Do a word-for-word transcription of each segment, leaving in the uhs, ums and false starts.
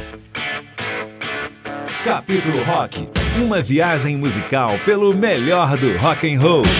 Capítulo Rock, uma viagem musical pelo melhor do rock and roll.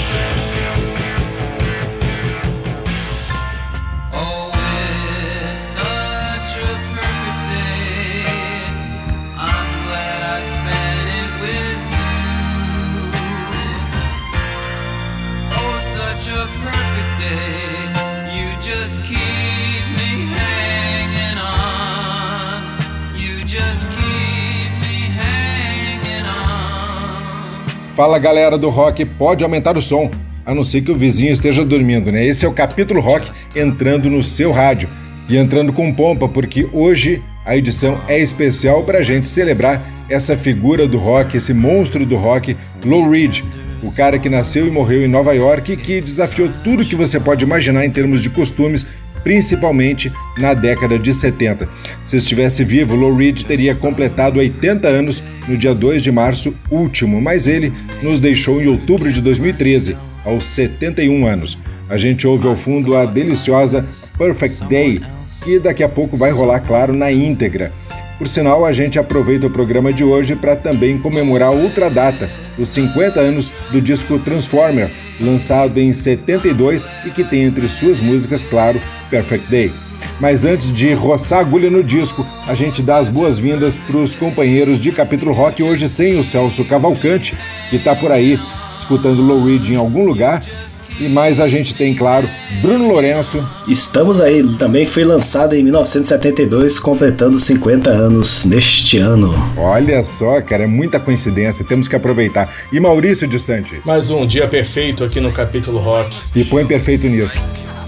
Fala galera do rock, pode aumentar o som, a não ser que o vizinho esteja dormindo, né? Esse é o Capítulo Rock entrando no seu rádio e entrando com pompa, porque hoje a edição é especial para a gente celebrar essa figura do rock, esse monstro do rock, Lou Reed, o cara que nasceu e morreu em Nova York e que desafiou tudo que você pode imaginar em termos de costumes, principalmente na década de setenta. Se estivesse vivo, Lou Reed teria completado oitenta anos no dia dois de março último, mas ele nos deixou em outubro de dois mil e treze, aos setenta e um anos. A gente ouve ao fundo a deliciosa Perfect Day, que daqui a pouco vai rolar, claro, na íntegra. Por sinal, a gente aproveita o programa de hoje para também comemorar a outra data, os cinquenta anos do disco Transformer, lançado em setenta e dois e que tem entre suas músicas, claro, Perfect Day. Mas antes de roçar a agulha no disco, a gente dá as boas-vindas para os companheiros de Capítulo Rock, hoje sem o Celso Cavalcante, que está por aí escutando Lou Reed em algum lugar. E mais a gente tem, claro, Bruno Lourenço. Estamos aí, também foi lançado em mil novecentos e setenta e dois, completando cinquenta anos neste ano. Olha só, cara, é muita coincidência, temos que aproveitar. E Maurício de Santi. Mais um dia perfeito aqui no Capítulo Rock. E põe perfeito nisso.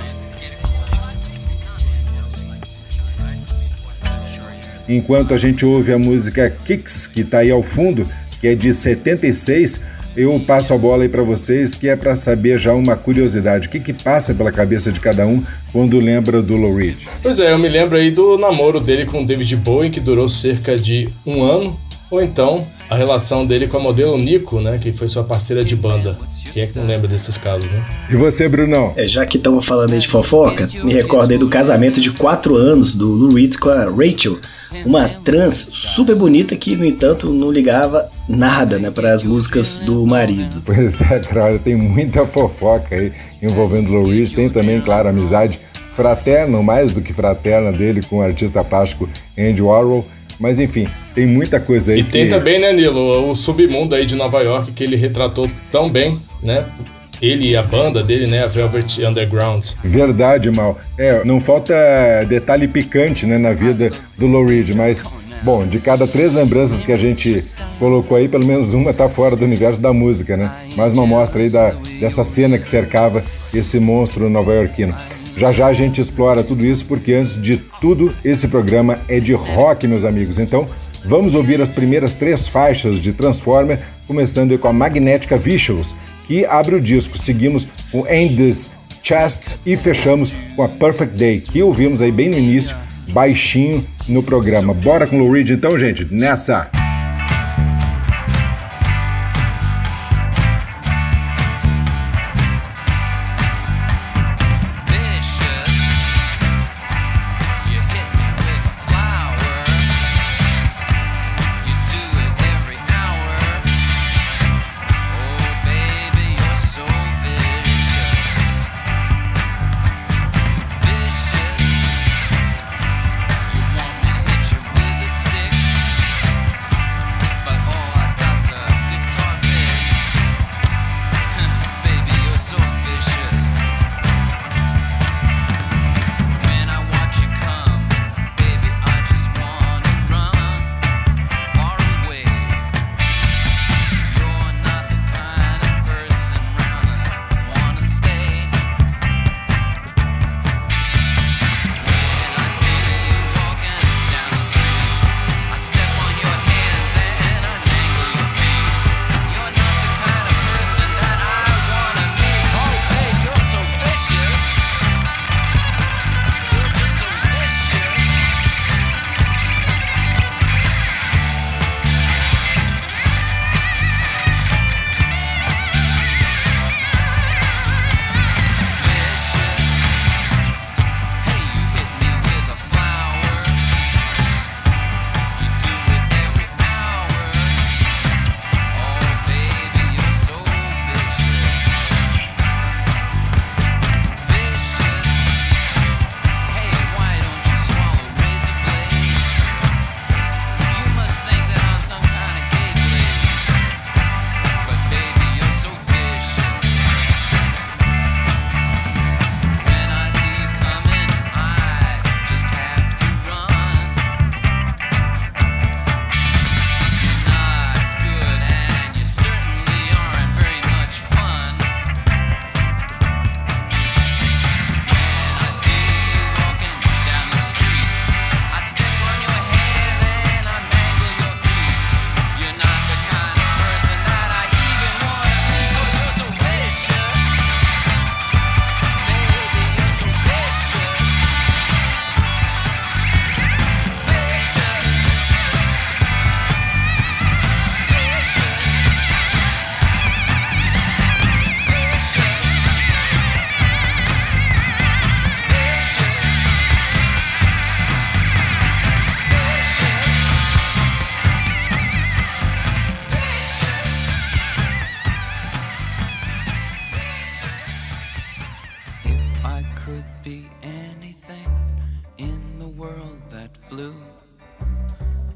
Enquanto a gente ouve a música Kicks, que tá aí ao fundo, que é de setenta e seis, eu passo a bola aí para vocês, que é para saber já uma curiosidade. O que que passa pela cabeça de cada um quando lembra do Lou Reed? Pois é, eu me lembro aí do namoro dele com David Bowie, que durou cerca de um ano, ou então a relação dele com a modelo Nico, né, que foi sua parceira de banda. Quem é que não lembra desses casos, né? E você, Brunão? É, já que estamos falando aí de fofoca, me recordo aí do casamento de quatro anos do Lou Reed com a Rachel, uma trans super bonita que, no entanto, não ligava nada, né, para as músicas do marido. Pois é, cara, olha, tem muita fofoca aí envolvendo Lou Reed. Tem também, claro, a amizade fraterna, mais do que fraterna, dele com o artista plástico Andy Warhol. Mas enfim, tem muita coisa aí. E que... tem também, né, Nilo, o submundo aí de Nova York que ele retratou tão bem, né? Ele e a banda dele, né, a Velvet Underground. Verdade, Mal. É, não falta detalhe picante, né, na vida do Lou Reed, mas, bom, de cada três lembranças que a gente colocou aí, pelo menos uma tá fora do universo da música, né? Mais uma mostra aí da, dessa cena que cercava esse monstro nova-iorquino. Já já a gente explora tudo isso, porque antes de tudo, esse programa é de rock, meus amigos. Então, vamos ouvir as primeiras três faixas de Transformer, começando com a Magnetica Visuals, que abre o disco. Seguimos com End This Chest e fechamos com a Perfect Day, que ouvimos aí bem no início, baixinho no programa. Bora com o Lou Reed então, gente, nessa!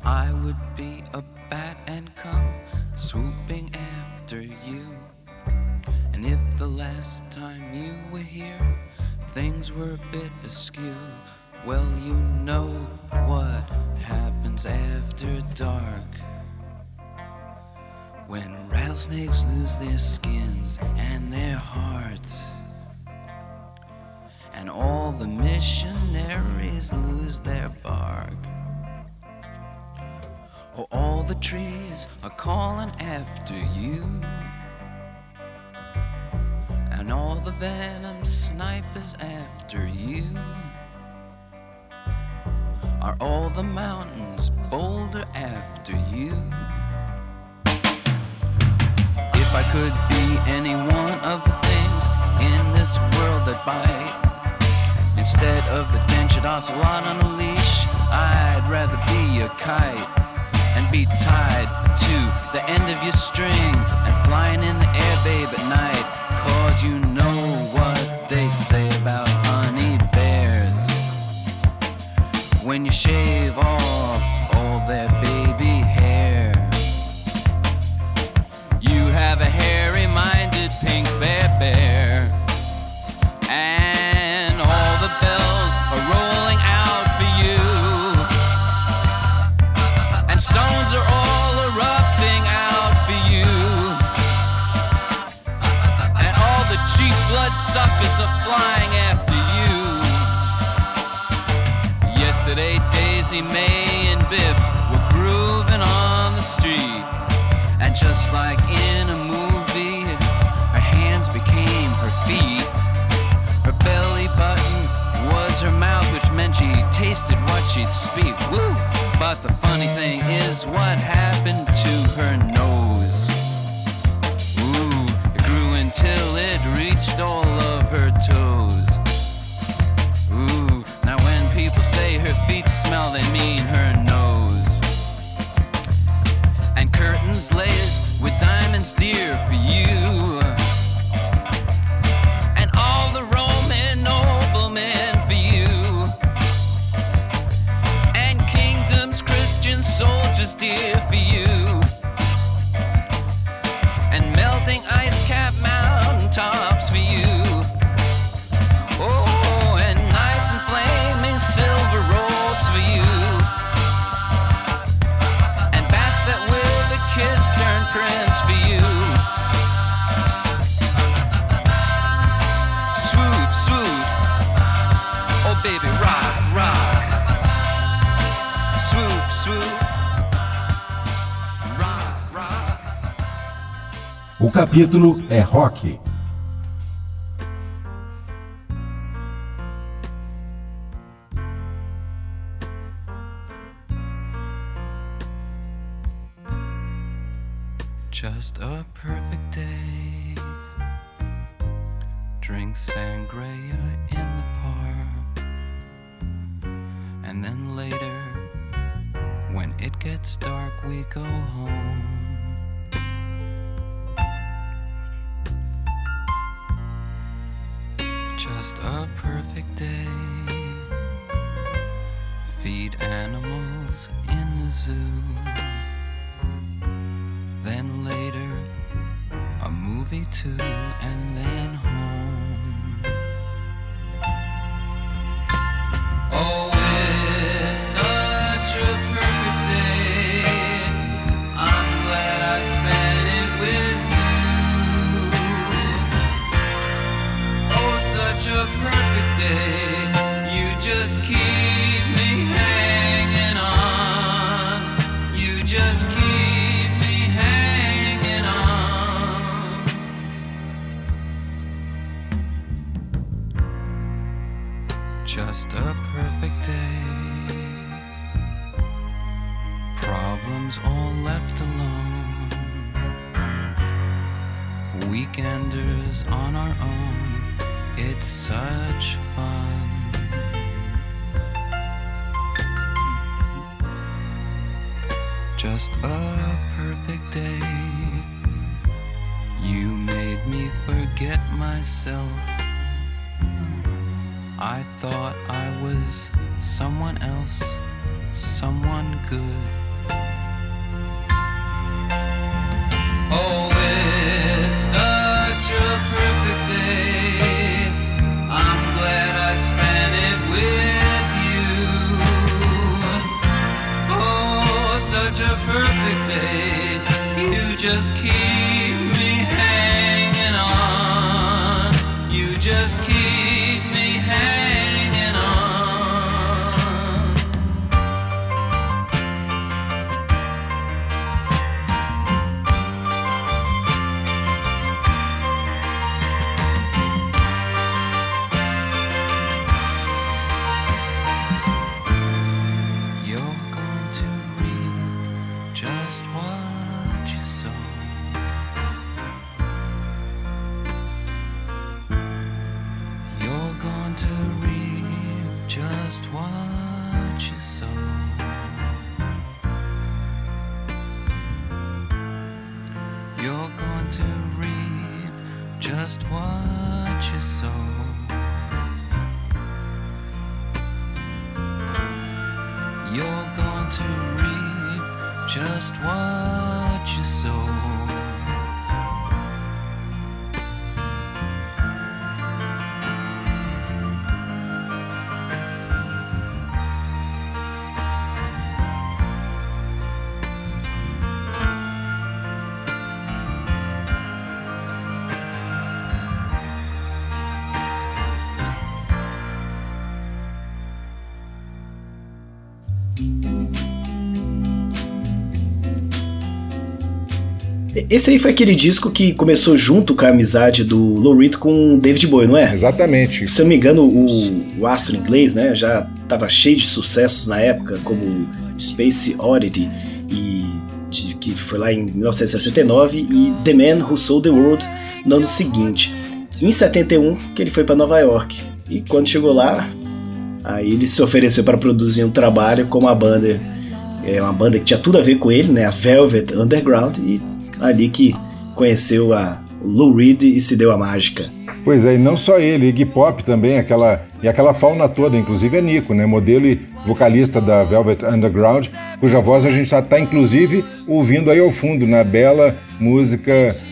I would be a bat and come swooping after you. And if the last time you were here things were a bit askew, well, you know what happens after dark, when rattlesnakes lose their skins and their hearts, and all the missionaries lose their bark. Oh, all the trees are calling after you, and all the venom snipers after you. Are all the mountains boulder after you? If I could be any one of the things in this world that bite, instead of the dentured ocelot on a leash, I'd rather be a kite and be tied to the end of your string and flying in the air, babe, at night. Cause you know what they say about honey bears. When you shave off all their baby hair, you have a hairy-minded pink bear bear, and all the bells are rolling out for you, and stones are all erupting out for you, and all the cheap bloodsuckers are flying after you. Yesterday Daisy May and Biff were grooving on the street, and just like in a movie, her hands became her feet. Her belly button was her mouth, which meant she tasted what she'd speak. Woo! But the funny thing is, what happened to her nose? Ooh, it grew until it reached all of her toes. Ooh, now when people say her feet smell, they mean her nose. And curtains laced with diamonds dear for you, and all the Roman noblemen for you, and kingdoms, Christian soldiers dear for you, and melting ice cap mountain tops for you. Oh, and knights in flaming silver robes for you, and bats that with a kiss turn prince for you. Swoop, swoop, oh baby, rock, rock. Swoop, swoop, rock, rock. O capítulo é rock. Just a perfect day. Drink sangria in the park, and then later, when it gets dark, we go home. Just a perfect day. Feed animals in the zoo. Then later, a movie too, and then home. Oh, it's such a perfect day. I'm glad I spent it with you. Oh, such a perfect day. You just keep me hanging on. You just keep just a perfect day. Problems all left alone. Weekenders on our own. It's such fun. Just a perfect day. You made me forget myself. I thought I was someone else, someone good. such a perfect day. You just keep me hanging on. You just keep me hanging on. Just what you sow. You're going to reap just what you sow. Esse aí foi aquele disco que começou junto com a amizade do Lou Reed com o David Bowie, não é? Exatamente. Se eu não me engano, o, o astro inglês, né, já estava cheio de sucessos na época, como Space Oddity, e, de, que foi lá em mil novecentos e sessenta e nove, e The Man Who Sold the World no ano seguinte. Em setenta e um, que ele foi para Nova York. E quando chegou lá, aí ele se ofereceu para produzir um trabalho com uma banda, é uma banda que tinha tudo a ver com ele, né, a Velvet Underground, e ali que conheceu a Lou Reed e se deu a mágica. Pois é, e não só ele, Iggy Pop também, aquela, e aquela fauna toda, inclusive é Nico, né, modelo e vocalista da Velvet Underground, cuja voz a gente está tá, inclusive ouvindo aí ao fundo, na bela música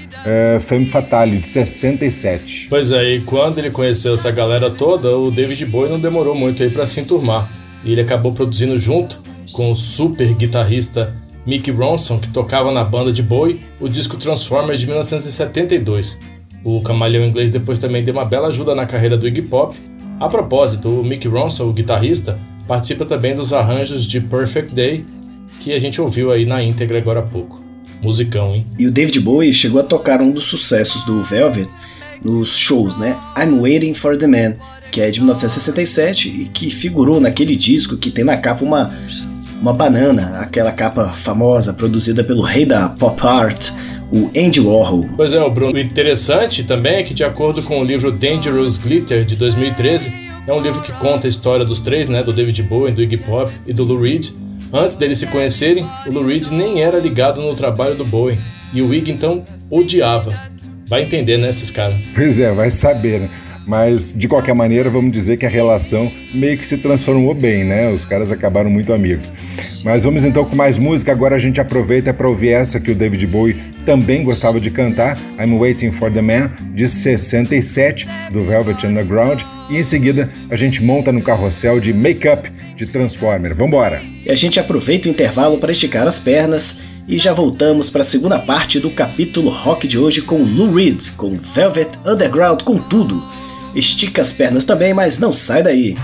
é, Femme Fatale, de sessenta e sete. Pois é, e quando ele conheceu essa galera toda, o David Bowie não demorou muito aí para se enturmar, e ele acabou produzindo junto com o super guitarrista Mick Ronson, que tocava na banda de Bowie, o disco Transformers de mil novecentos e setenta e dois. O camaleão inglês depois também deu uma bela ajuda na carreira do Iggy Pop. A propósito, o Mick Ronson, o guitarrista, participa também dos arranjos de Perfect Day, que a gente ouviu aí na íntegra agora há pouco. Musicão, hein? E o David Bowie chegou a tocar um dos sucessos do Velvet nos shows, né? I'm Waiting for the Man, que é de mil novecentos e sessenta e sete e que figurou naquele disco que tem na capa uma... uma banana, aquela capa famosa produzida pelo rei da pop art, o Andy Warhol. Pois é, Bruno, o interessante também é que, de acordo com o livro Dangerous Glitter, de dois mil e treze, é um livro que conta a história dos três, né, do David Bowie, do Iggy Pop e do Lou Reed. Antes deles se conhecerem, o Lou Reed nem era ligado no trabalho do Bowie, e o Iggy então odiava. Vai entender, né, esses caras? Pois é, vai saber, né? Mas, de qualquer maneira, vamos dizer que a relação meio que se transformou bem, né? Os caras acabaram muito amigos. Mas vamos então com mais música. Agora a gente aproveita para ouvir essa que o David Bowie também gostava de cantar, I'm Waiting for the Man, de sessenta e sete, do Velvet Underground. E em seguida a gente monta no carrossel de Make Up, de Transformer. Vambora! E a gente aproveita o intervalo para esticar as pernas e já voltamos para a segunda parte do capítulo rock de hoje com Lou Reed, com Velvet Underground, com tudo. Estica as pernas também, mas não sai daí.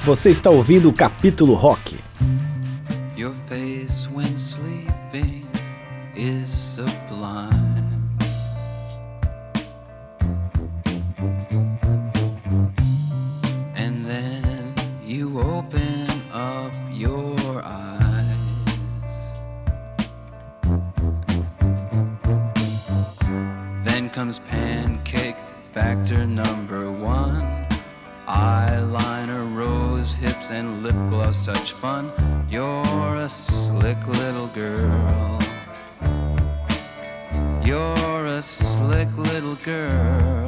Você está ouvindo o Capítulo Rock. Your face when sleeping is sublime. And then you open up your eyes. Then comes pancake factor number one. Eyeliner, rose hips, and lip gloss, such fun. You're a slick little girl. You're a slick little girl.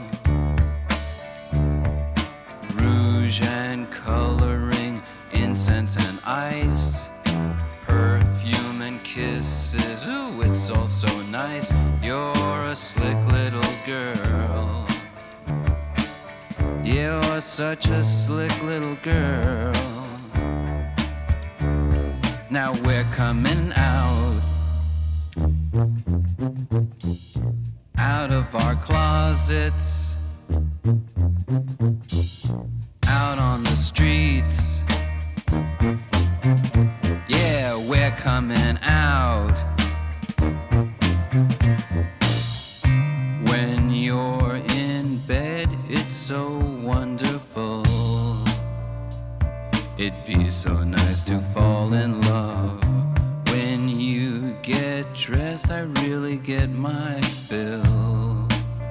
Rouge and coloring, incense and ice, perfume and kisses, ooh, it's all so nice. You're a slick little girl. You're such a slick little girl. Now we're coming out, out of our closets, out on the streets. Yeah, we're coming out. When you're in bed, it's so wonderful. It'd be so nice to fall in love. When you get dressed, I really get my fill.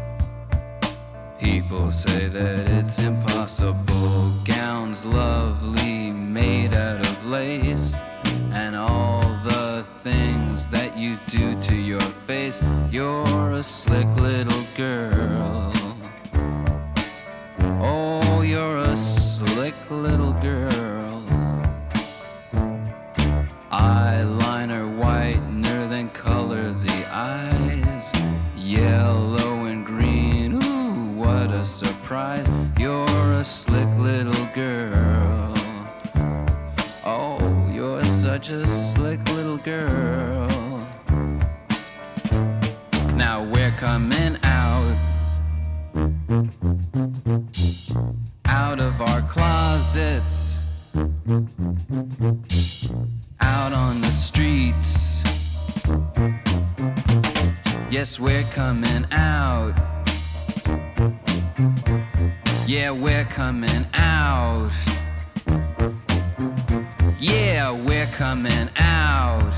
People say that it's impossible. Gowns lovely, made out of lace, and all the things that you do to your face. You're a slick little girl. Oh, you're a slick little girl. Eyeliner, whitener, then color the eyes. Yellow and green, ooh, what a surprise. You're a slick little girl. Oh, you're such a slick little girl. Now we're coming out, out of our closets, out on the streets. Yes, we're coming out. Yeah, we're coming out. Yeah, we're coming out.